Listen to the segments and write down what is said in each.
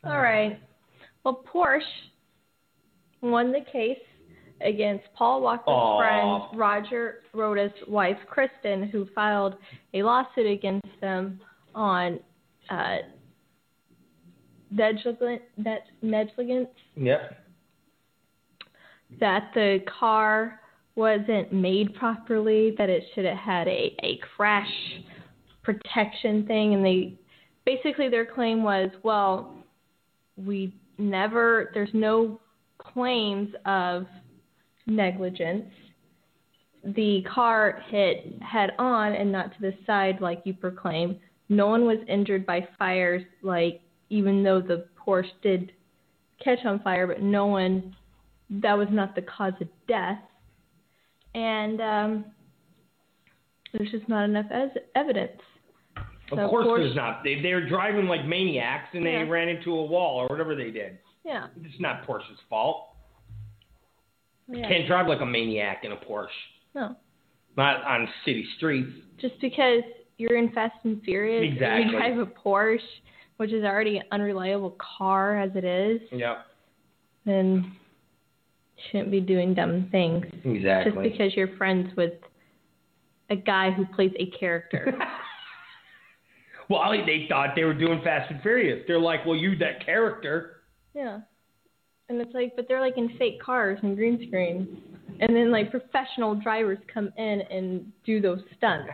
All right. Well, Porsche won the case against Paul Walker's friend Roger Roda's wife, Kristen, who filed a lawsuit against them on negligence. Yep. That the car wasn't made properly, that it should have had a crash protection thing, and their claim was, well, there's no claims of negligence. The car hit head on and not to the side like you proclaim. No one was injured by fires, even though the Porsche did catch on fire, but that was not the cause of death. And there's just not enough evidence. So of course there's not. They were driving like maniacs and they ran into a wall or whatever they did. Yeah. It's not Porsche's fault. Yeah. You can't drive like a maniac in a Porsche. No. Not on city streets. Just because you're in Fast and Furious and you drive a Porsche, which is already an unreliable car as it is, then you shouldn't be doing dumb things. Exactly. Just because you're friends with a guy who plays a character. Well, they thought they were doing Fast and Furious. They're like, well, you that character. Yeah. And it's but they're in fake cars and green screens. And then professional drivers come in and do those stunts.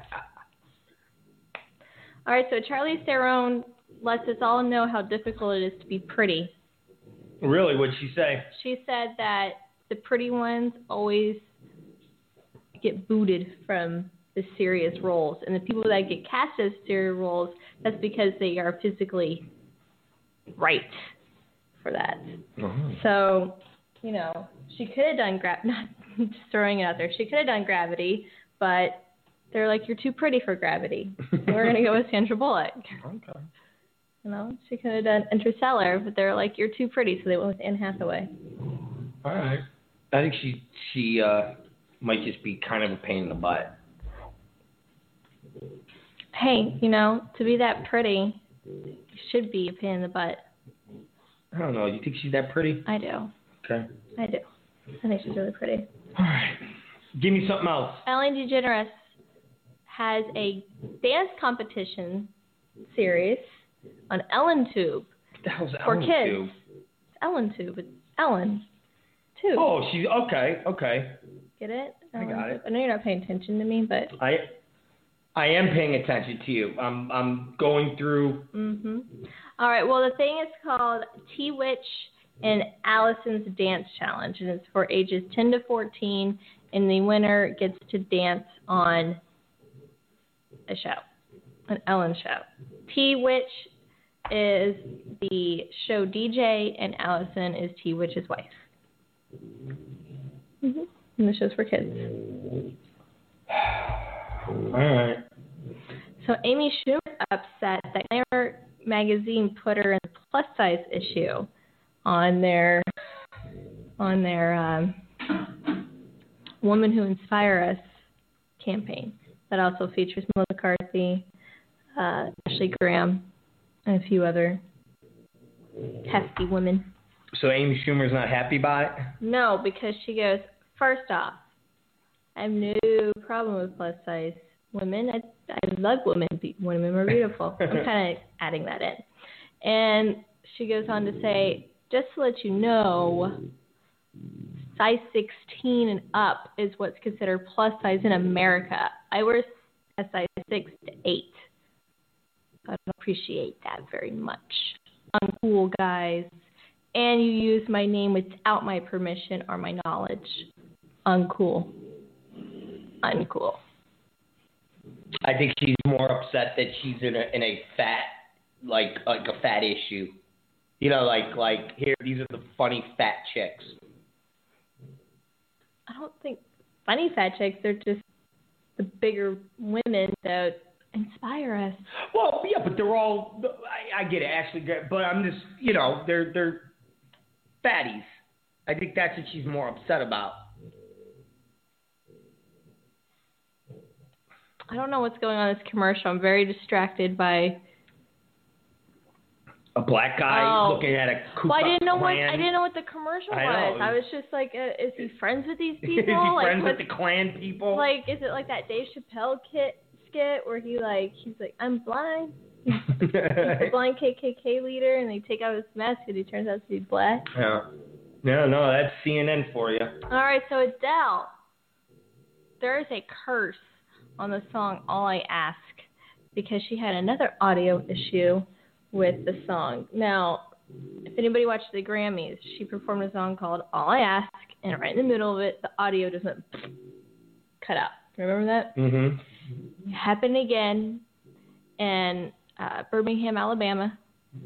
All right, so Charlize Theron lets us all know how difficult it is to be pretty. Really? What'd she say? She said that the pretty ones always get booted from the serious roles. And the people that get cast as serious roles, that's because they are physically right for that. Mm-hmm. So, she could have done not just throwing it out there. She could have done Gravity, but they're you're too pretty for Gravity. We're going to go with Sandra Bullock. Okay. She could have done Interstellar, but they're you're too pretty, so they went with Anne Hathaway. All right. I think she might just be kind of a pain in the butt. Hey, to be that pretty, you should be a pain in the butt. I don't know. You think she's that pretty? I do. Okay. I do. I think she's really pretty. All right. Give me something else. Ellen DeGeneres has a dance competition series on EllenTube for kids. EllenTube. It's Ellen Tube. Oh, she's okay. Get it? I got it. I know you're not paying attention to me, but I am paying attention to you. I'm going through. Mhm. All right. Well, the thing is called T-Witch and Allison's Dance Challenge, and it's for ages 10 to 14, and the winner gets to dance on a show, an Ellen show. T-Witch is the show DJ, and Allison is T-Witch's wife. Mhm. And the show's for kids. All right. So Amy Schumer upset that Glamour magazine put her in the plus size issue on their Woman Who Inspire Us campaign that also features Melissa McCarthy, Ashley Graham, and a few other hefty women. So Amy Schumer's not happy about it? No, because she goes, first off, I have no problem with plus size women. I love women. Women are beautiful. I'm kind of adding that in. And she goes on to say, just to let you know, size 16 and up is what's considered plus size in America. I wear a size 6 to 8. I don't appreciate that very much. Uncool, guys. And you use my name without my permission or my knowledge. Uncool. I think she's more upset that she's in a fat, like a fat issue. Like here, these are the funny fat chicks. I don't think funny fat chicks. They're just the bigger women that inspire us. Well, yeah, but they're all. I get it, Ashley, but I'm just, they're fatties. I think that's what she's more upset about. I don't know what's going on in this commercial. I'm very distracted by A black guy looking at a Ku Well, I didn't know Klan. what the commercial was. know. I was just like, is he friends with these people? Is he friends like, with the Klan people? Like, is it like that Dave Chappelle skit where he's like, I'm blind. He's the blind KKK leader, and they take out his mask and he turns out to be black. Yeah. No, that's CNN for you. All right, so Adele, there is a curse on the song All I Ask because she had another audio issue with the song. Now, if anybody watched the Grammys, she performed a song called All I Ask, and right in the middle of it, the audio just went cut out. Remember that? Mm-hmm. It happened again in Birmingham, Alabama,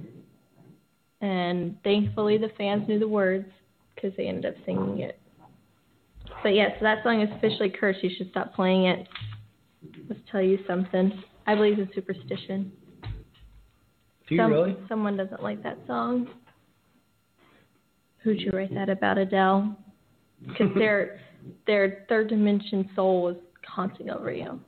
and thankfully the fans knew the words because they ended up singing it. But yeah, so that song is officially cursed. You should stop playing it. Let's tell you something. I believe in superstition. Do you really? Someone doesn't like that song. Who'd you write that about, Adele? Because their third dimension soul was haunting over you.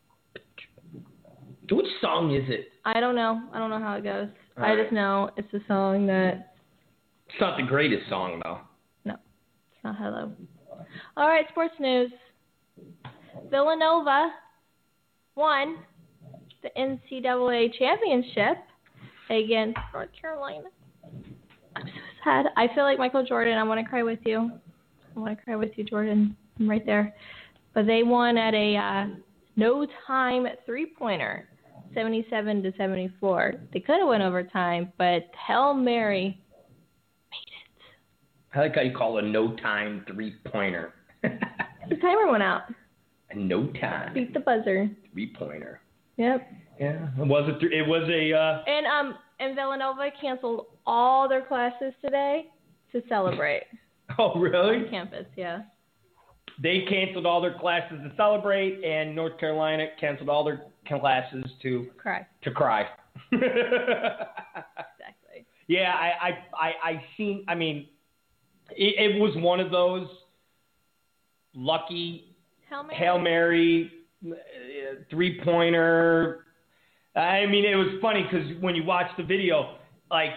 Which song is it? I don't know. I don't know how it goes. All I right. just know it's a song that... It's not the greatest song, though. No, it's not Hello. All right, sports news. Villanova won the NCAA championship against North Carolina. I'm so sad. I feel like Michael Jordan. I want to cry with you. I want to cry with you, Jordan. I'm right there. But they won at a no-time three-pointer, 77-74. They could have went overtime, but Hail Mary made it. I like how you call it a no-time three-pointer. The timer went out. A no-time. Beat the buzzer. Three-pointer. Yep. Yeah, it was a. And Villanova canceled all their classes today to celebrate. Oh, really? On campus, yeah. They canceled all their classes to celebrate, and North Carolina canceled all their classes to cry. Exactly. Yeah, I seen. I mean, it was one of those lucky Hail Mary three-pointer. I mean, it was funny because when you watch the video, like,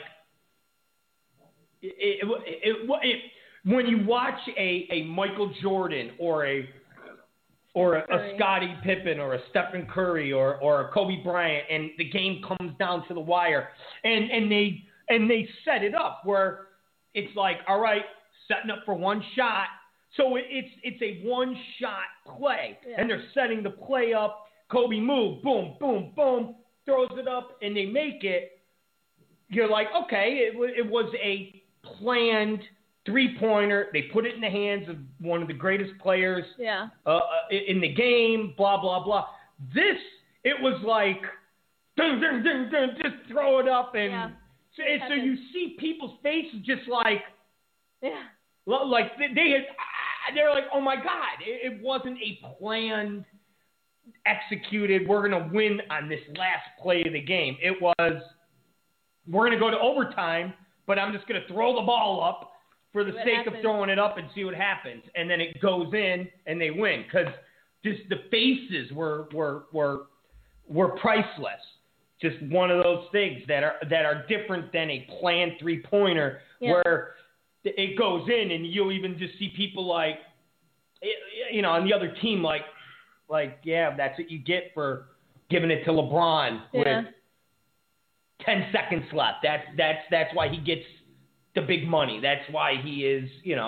when you watch a Michael Jordan or a Scottie Pippen or a Stephen Curry or a Kobe Bryant, and the game comes down to the wire, and they set it up where it's like, all right, setting up for one shot. So it's a one-shot play, and they're setting the play up. Kobe move, boom, boom, boom, throws it up, and they make it. You're like, okay, it was a planned three-pointer. They put it in the hands of one of the greatest players in the game, blah, blah, blah. This, it was like, dun, dun, dun, dun, just throw it up. And so you see people's faces just like, like they're like, oh, my God, it wasn't a planned, executed, we're going to win on this last play of the game. It was, we're going to go to overtime, but I'm just going to throw the ball up for the sake of throwing it up and see what happens. And then it goes in and they win because just the faces were priceless. Just one of those things that are different than a planned three-pointer where it goes in and you'll even just see people like, on the other team like, yeah, that's what you get for giving it to LeBron with 10 seconds left. That's why he gets the big money. That's why he is,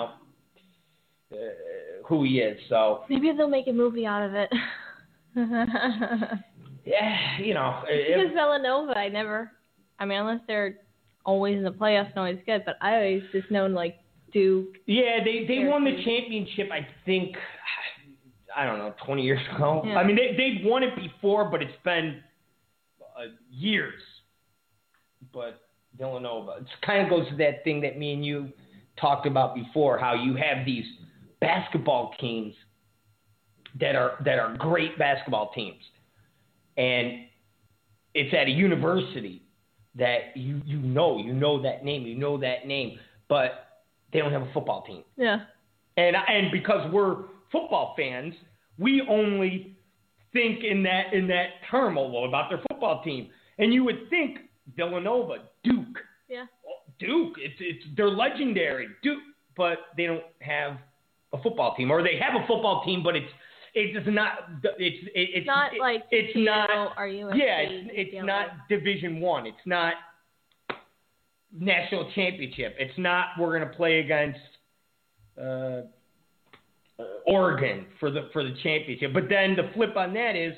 who he is. So maybe they'll make a movie out of it. Yeah, because Villanova, unless they're always in the playoffs and always good, but I always just known like Duke. Yeah, they won the championship, I think, I don't know, 20 years ago. Yeah. I mean, they've won it before, but it's been years. But Villanova, it kind of goes to that thing that me and you talked about before, how you have these basketball teams that are great basketball teams. And it's at a university that you know that name, but they don't have a football team. Yeah. And because we're football fans, we only think in that term about their football team. And you would think Villanova, Duke, Yeah. Duke, they're legendary. Duke, but they don't have a football team, or they have a football team, but it's not like it's not or USC, it's not Division I. It's not national championship. It's not we're going to play against Oregon for the championship. But then the flip on that is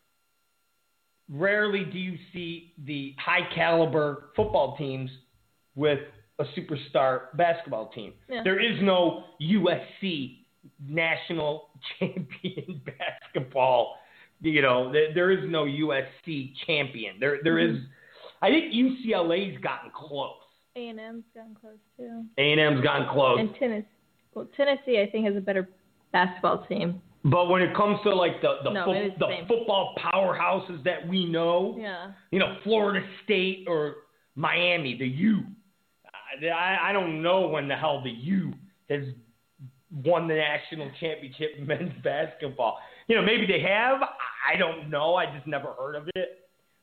rarely do you see the high caliber football teams with a superstar basketball team. Yeah. There is no USC national champion basketball. There is no USC champion. There is. I think UCLA's gotten close. A&M's gotten close too. A&M's gotten close. And Tennessee, I think, has a better basketball team. But when it comes to like the same. football powerhouses that we know, Florida State or Miami, the U. I don't know when the hell the U has won the national championship in men's basketball. Maybe they have. I don't know. I just never heard of it.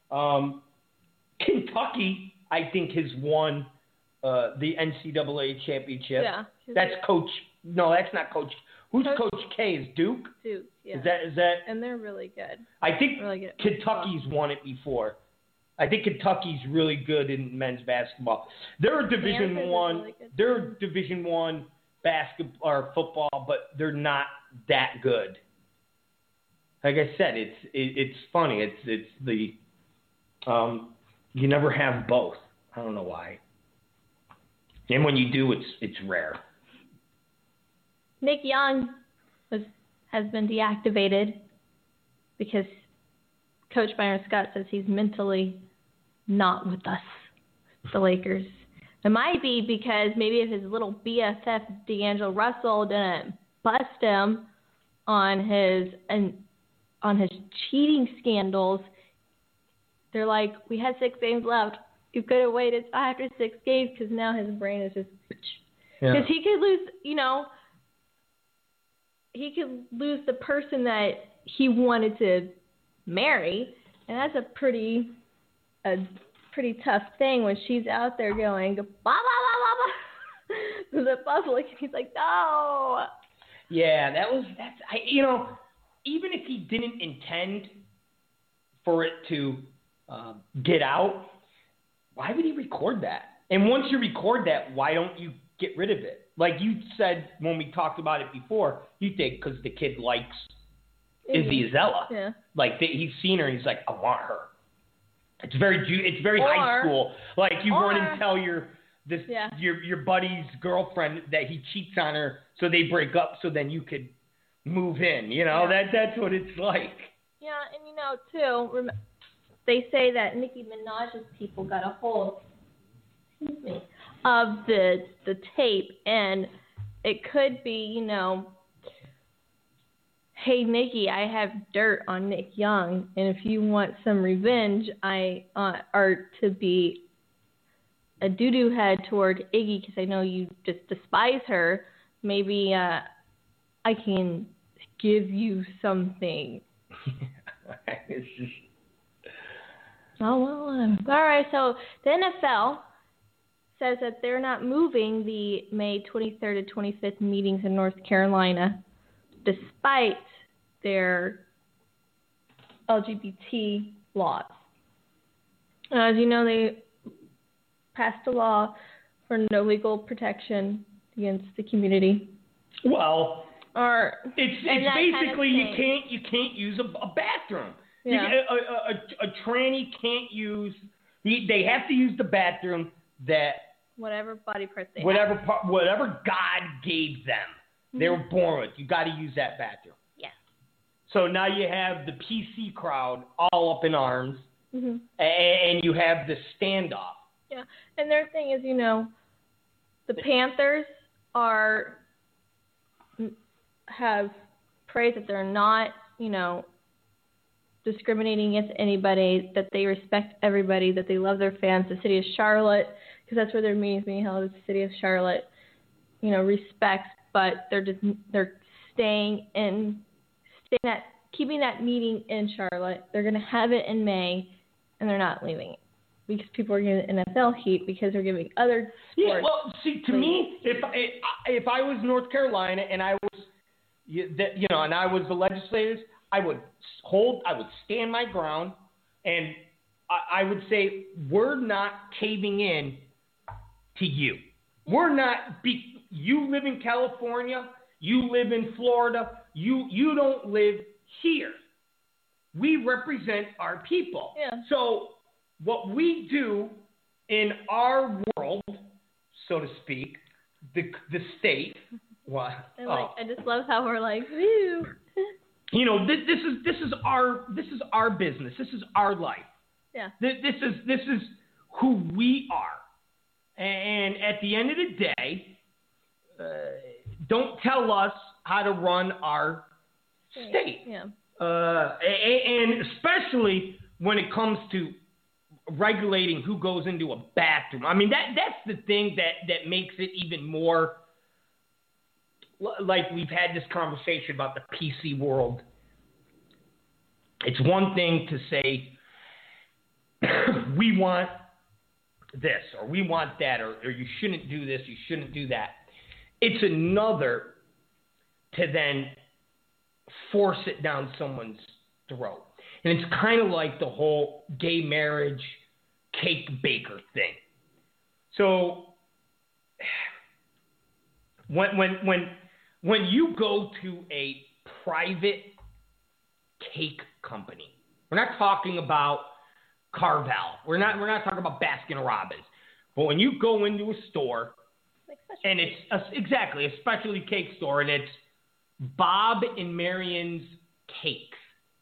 Kentucky, I think, has won the NCAA championship. Yeah. That's Coach. No, that's not Coach. Who's Coach K? Is Duke? Duke, yeah. Is that? And they're really good. I think really good Kentucky's won it before. I think Kentucky's really good in men's basketball. They're a Division I. They're a Division I basketball or football, but they're not that good. Like I said, it's funny. It's the you never have both. I don't know why. And when you do, it's rare. Nick Young has been deactivated because Coach Byron Scott says he's mentally not with us, the Lakers. It might be because maybe if his little BFF D'Angelo Russell didn't bust him on his cheating scandals. They're like, we had 6 games left. You could have waited after 6 games because now his brain is just because he could lose. He could lose the person that he wanted to marry, and that's a pretty tough thing when she's out there going blah blah blah blah blah to the public, and he's like, no. Yeah, even if he didn't intend for it to get out, why would he record that? And once you record that, why don't you get rid of it? Like you said when we talked about it before, you think because the kid likes Izzy Azella. Yeah. Like he's seen her and he's like, I want her. It's very high school. Like you run and tell your buddy's girlfriend that he cheats on her, so they break up, so then you could move in. That's what it's like. Yeah, and too, they say that Nicki Minaj's people got a hold of the tape, and it could be, hey, Nicki, I have dirt on Nick Young, and if you want some revenge, or to be a doo-doo head toward Iggy, because I know you just despise her, maybe I can give you something. It's just... Oh, well, all right, so the NFL says that they're not moving the May 23rd to 25th meetings in North Carolina, despite their LGBT laws. As you know, they passed a law for no legal protection against the community. Well, it's basically kind of you can't use a bathroom. Yeah. A tranny can't use. They have to use the bathroom that whatever body part they whatever God gave them. Mm-hmm. They were born with. You got to use that bathroom. Yeah. So now you have the PC crowd all up in arms, mm-hmm. and you have the standoff. Yeah, and their thing is, the Panthers have praised that they're not, discriminating against anybody, that they respect everybody, that they love their fans. The city of Charlotte, because that's where their meetings being held, is the city of Charlotte, respects, but they're keeping that meeting in Charlotte. They're going to have it in May, and they're not leaving it. because people are giving NFL heat because they're giving other sports. Yeah, well, see, to me, if I was North Carolina and I was, and I was the legislators, I would stand my ground, and I would say we're not caving in to you. We're not. You live in California. You live in Florida. You don't live here. We represent our people. Yeah. So what we do in our world, so to speak, the state. What? I just love how we're like, woo. This is our business. This is our life. Yeah. This is who we are. And at the end of the day, don't tell us how to run our state. Yeah. And especially when it comes to regulating who goes into a bathroom. I mean, that's the thing that makes it even more like we've had this conversation about the PC world. It's one thing to say we want this or we want that or you shouldn't do this, you shouldn't do that. It's another to then force it down someone's throat. And it's kind of like the whole gay marriage cake baker thing. So when you go to a private cake company, we're not talking about Carvel. We're not talking about Baskin Robbins. But when you go into a store, and it's exactly a specialty cake store, and it's Bob and Marion's Cakes.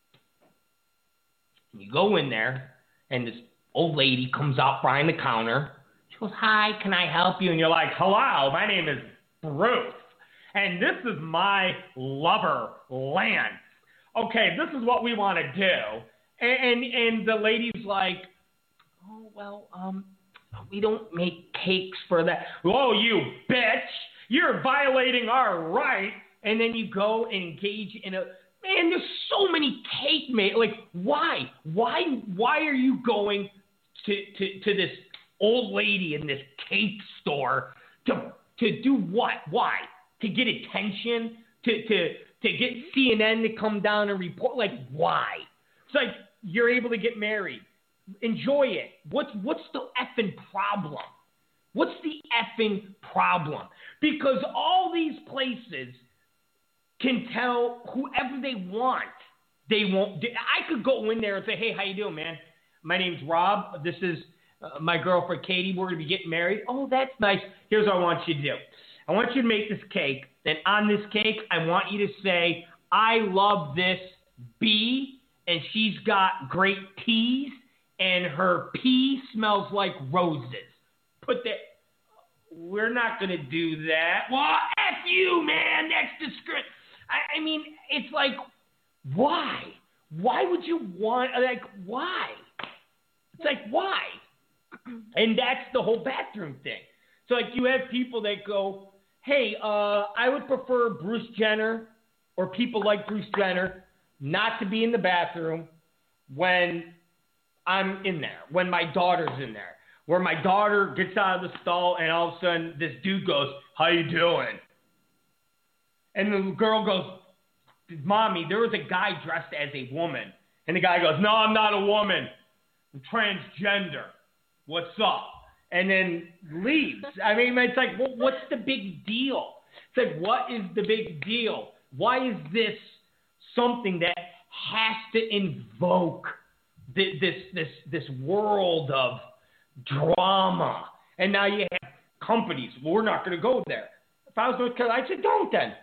And you go in there, and this old lady comes out behind the counter. She goes, "Hi, can I help you?" And you're like, "Hello, my name is Bruce, and this is my lover, Lance. Okay, this is what we want to do." And the lady's like, "Oh, well, we don't make cakes for that." "Oh, you bitch, you're violating our right." And then you go and engage in man, there's so many cake makers. Like, why? Why are you going to this old lady in this cake store to do what? Why? To get attention? To get CNN to come down and report? Like, why? It's like you're able to get married. Enjoy it. What's the effing problem? What's the effing problem? Because all these places can tell whoever they want. They won't. I could go in there and say, "Hey, how you doing, man? My name's Rob. This is my girlfriend, Katie. We're going to be getting married." "Oh, that's nice. Here's what I want you to do. I want you to make this cake. And on this cake, I want you to say, 'I love this bee, and she's got great teas, and her pee smells like roses.'" Put that. We're not going to do that. Well, F you, man. That's discrimination. I mean, it's like, why? Why would you want, like, why? It's like, why? And that's the whole bathroom thing. So, like, you have people that go, "Hey, I would prefer Bruce Jenner or people like Bruce Jenner not to be in the bathroom when I'm in there, when my daughter's in there, where my daughter gets out of the stall and all of a sudden this dude goes, 'How you doing?' And the girl goes, 'Mommy, there was a guy dressed as a woman.' And the guy goes, 'No, I'm not a woman. I'm transgender. What's up?' And then leaves. I mean, it's like, well, what's the big deal? It's like, what is the big deal? Why is this something that has to invoke this world of drama? And now you have companies. Well, we're not going to go there. If I was North Carolina, I'd say, don't then.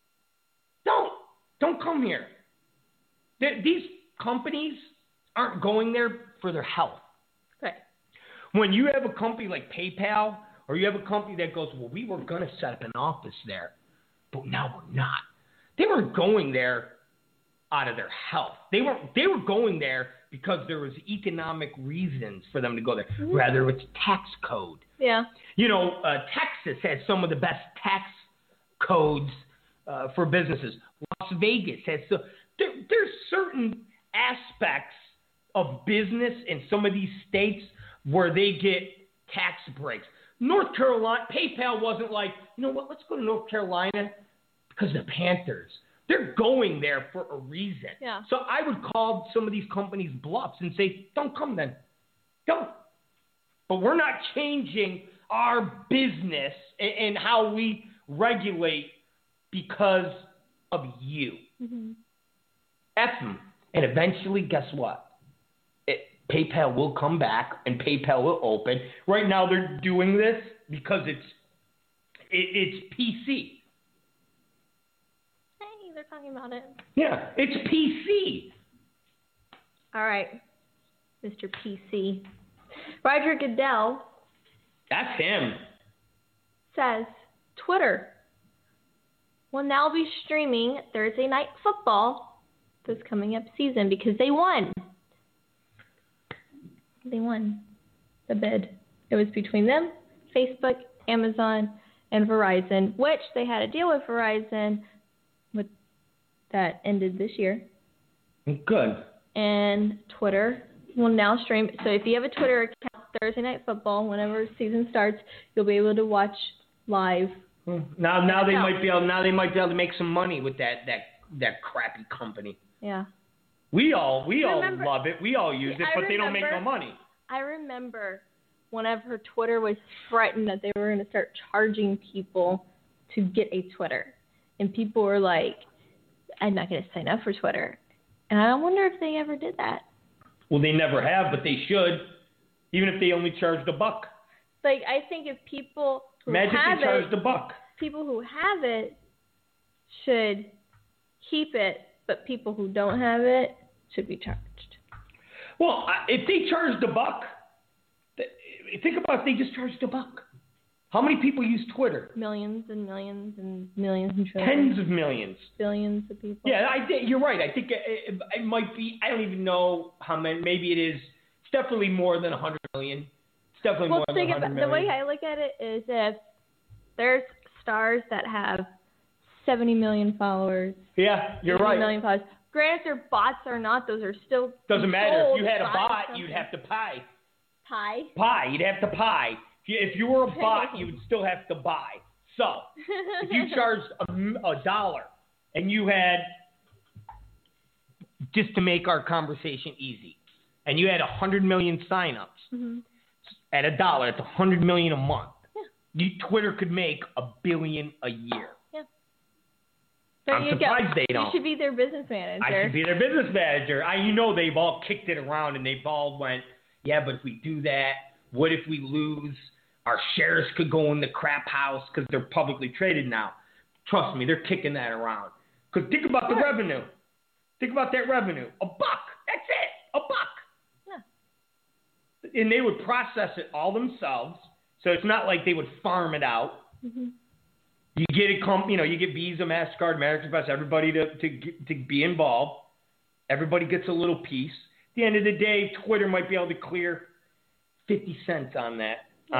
Don't come here. These companies aren't going there for their health. Right. When you have a company like PayPal, or you have a company that goes, "Well, we were going to set up an office there, but now we're not." They weren't going there out of their health. They were going there because there was economic reasons for them to go there. Mm-hmm. Rather, it's tax code. Yeah. Texas has some of the best tax codes for businesses. Las Vegas has there's certain aspects of business in some of these states where they get tax breaks. North Carolina, PayPal wasn't like, you know what, let's go to North Carolina because the Panthers. They're going there for a reason. Yeah. So I would call some of these companies bluffs and say, don't come then. Don't. But we're not changing our business and how we regulate because of you. Mm-hmm. F them. And eventually, guess what? PayPal will come back and PayPal will open. Right now, they're doing this because it's PC. Hey, they're talking about it. Yeah, it's PC. All right, Mr. PC. Roger Goodell. That's him. Says Twitter will now be streaming Thursday Night Football this coming up season because they won. They won the bid. It was between them, Facebook, Amazon, and Verizon, which they had a deal with Verizon that ended this year. Good. And Twitter will now stream. So if you have a Twitter account, Thursday Night Football, whenever season starts, you'll be able to watch live. Now they might be able. Now they might be able to make some money with that crappy company. Yeah. We all love it. We all use it, but they don't make no money. I remember whenever Twitter was threatened that they were going to start charging people to get a Twitter. And people were like, I'm not going to sign up for Twitter. And I wonder if they ever did that. Well, they never have, but they should, even if they only charged $1. Like, I think if people who Imagine have they charged it, $1. people who have it should keep it, but people who don't have it should be charged. Well, if they charged $1, think about if they just charged $1. How many people use Twitter? Millions and millions and millions and trillions. Tens of millions. Billions of people. Yeah, you're right. I think it might be. I don't even know how many. Maybe it is. It's definitely more than 100 million. It's definitely more than 100 million. The way I look at it is if there's stars that have 70 million followers. Yeah, you're right. Million followers. Granted, they're bots or not, those are still doesn't matter. If you had a bot, you'd have to pay. You'd have to pay. If you were a bot, you would still have to buy. So, if you charged $1 and you had, just to make our conversation easy, and you had 100 million signups at $1, it's 100 million a month. Yeah. Twitter could make $1 billion a year. Yeah. I'm surprised they don't. You should be their business manager. I should be their business manager. They've all kicked it around and they've all went, yeah, but if we do that, what if we lose? Our shares could go in the crap house because they're publicly traded now. Trust me, they're kicking that around. Because think about the revenue. Think about that revenue. $1. That's it. $1. Yeah. And they would process it all themselves. So it's not like they would farm it out. Mm-hmm. You get you get Visa, MasterCard, American Express, everybody to be involved. Everybody gets a little piece. At the end of the day, Twitter might be able to clear 50 cents on that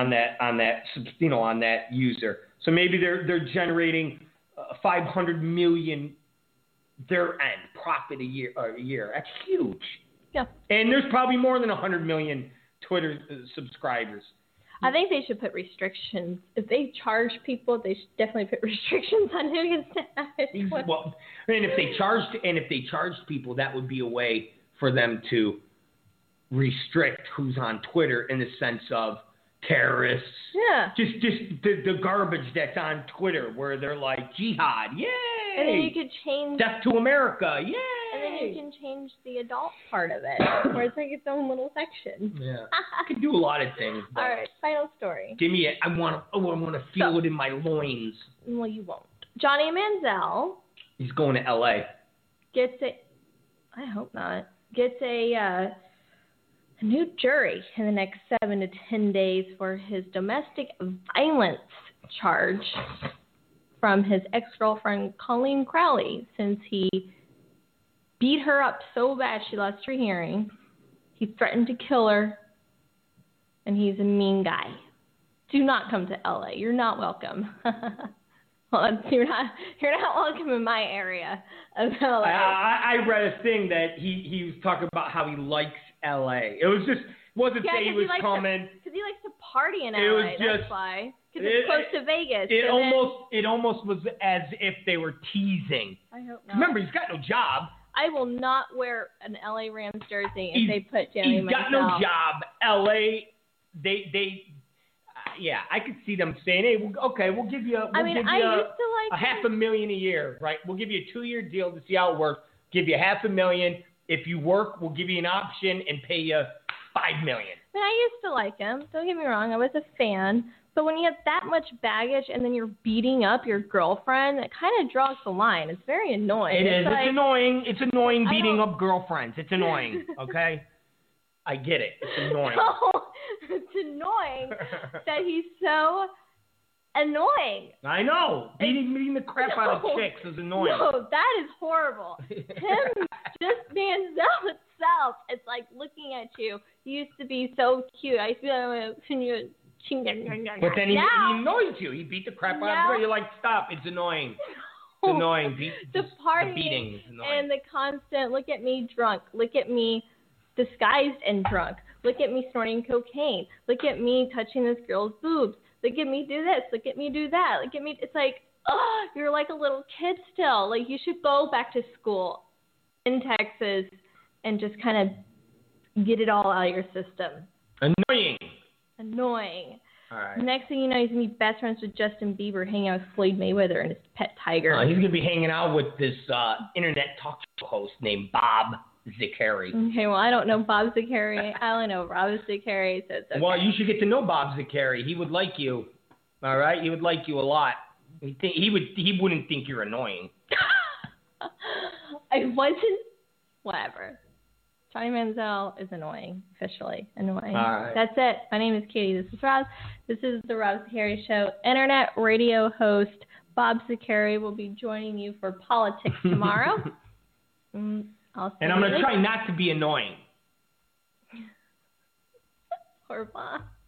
user. So maybe they're generating 500 million their end profit a year. That's huge. Yeah. And there's probably more than 100 million Twitter subscribers. I think they should put restrictions. If they charge people, they should definitely put restrictions on who gets to have it. Well, and if they charged people, that would be a way for them to restrict who's on Twitter in the sense of terrorists. Yeah. Just the garbage that's on Twitter where they're like jihad, yay! And then you could change death to America, yay! And then you can change the adult part of it, where it's like its own little section. Yeah. You can do a lot of things. All right, final story. Give me it. I want to feel it in my loins. Well, you won't. Johnny Manziel. He's going to L.A. I hope not. Gets a new jury in the next 7 to 10 days for his domestic violence charge from his ex-girlfriend Colleen Crowley, since he beat her up so bad she lost her hearing. He threatened to kill her, and he's a mean guy. Do not come to LA. You're not welcome. Well, you're not welcome in my area of LA. I read a thing that he was talking about how he likes LA. It Wasn't say he was coming. Because he likes to party in LA. It was just, that's why. Because it's close to Vegas. It almost was as if they were teasing. I hope not. Remember, he's got no job. I will not wear an LA Rams jersey if they put Johnny Manziel. He's got no job. LA, yeah, I could see them saying, "Hey, we'll give you I used to like $500,000 a year, right? We'll give you a 2-year deal to see how it works. Give you $500,000. If you work, we'll give you an option and pay you $5 million." I used to like him. Don't get me wrong, I was a fan. But when you have that much baggage and then you're beating up your girlfriend, it kind of draws the line. It's very annoying. It's annoying. It's annoying beating up girlfriends. It's annoying. Okay. I get it. It's annoying. No, it's annoying that he's so annoying. I know. Beating the crap out of chicks is annoying. No, that is horrible. Him, just Manziel itself, it's like looking at you. He used to be so cute. I used to be like, but then he annoys you. He beat the crap out of you. You're like, stop. It's annoying. It's annoying. The beating is annoying. And the constant, look at me drunk. Look at me disguised and drunk. Look at me snorting cocaine. Look at me touching this girl's boobs. Look at me do this. Look at me do that. Look at me. It's like, you're like a little kid still. Like, you should go back to school in Texas and just kind of get it all out of your system. Annoying. All right. Next thing you know, he's going to be best friends with Justin Bieber, hanging out with Floyd Mayweather and his pet tiger. He's going to be hanging out with this internet talk show host named Bob Zicari. Okay, well, I don't know Bob Zicari. I only know Rob Zicari, so it's okay. Well, you should get to know Bob Zicari. He would like you. All right? He would like you a lot. He wouldn't think you're annoying. I wasn't. Whatever. Johnny Manziel is annoying, officially annoying. All right. That's it. My name is Katie. This is Roz. This is the Roz Zicari Show. Internet radio host Bob Zicari will be joining you for politics tomorrow. And I'm going to try not to be annoying. Poor Bob.